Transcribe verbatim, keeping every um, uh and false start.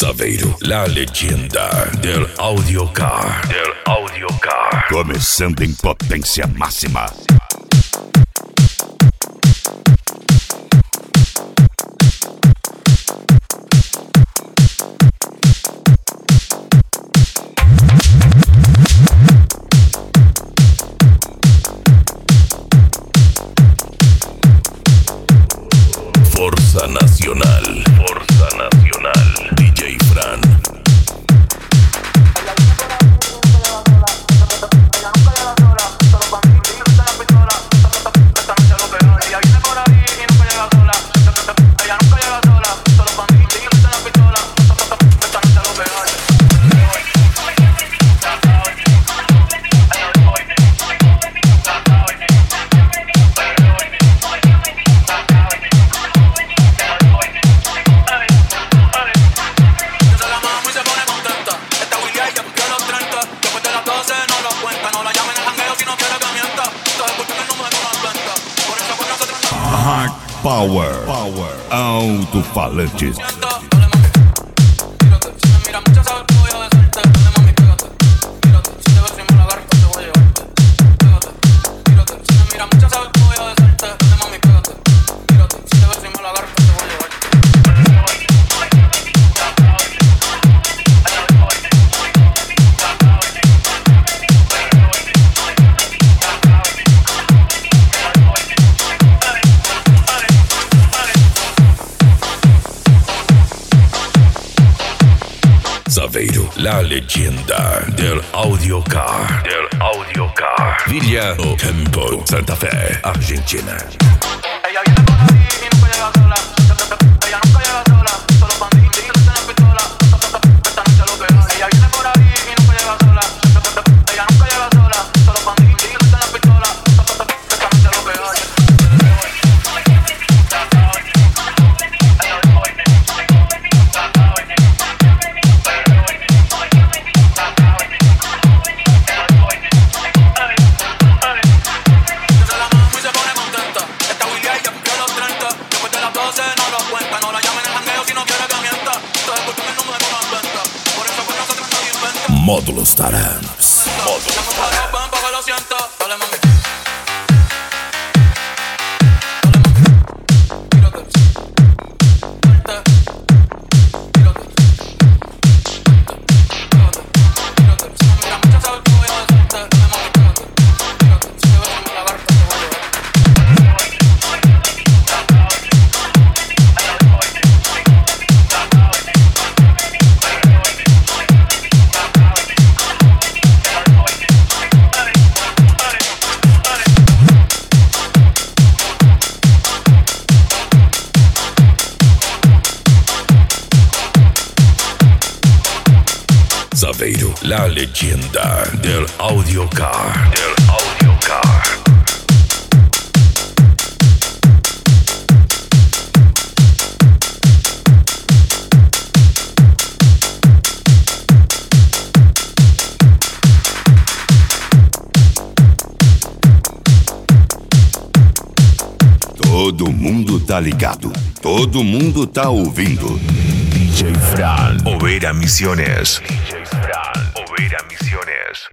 Saveiro, la leyenda del audio car. Del audio car. Começando em potência máxima. Forza Nacional, Forza Nacional, D J Fran. Hard Power, Power. Alto-falantes. Saveiro, la leyenda del audio car. Del audio car. Villa o Tempo, Santa Fe, Argentina. Ella viene por ahí y nunca llega sola. Ella nunca llega sola. Solo bandidos en la pistola. Esta noche lo que hay. Ella viene por ahí y nunca llega sola. Ella nunca llega sola. Solo bandidos en la pistola. Esta noche lo que hay. Módulos Taramps. Módulos Saveiro, la leyenda del audio car. Del audio car. Todo mundo tá ligado. Todo mundo tá ouvindo. D J Fran. Overa Misiones. D J Fran.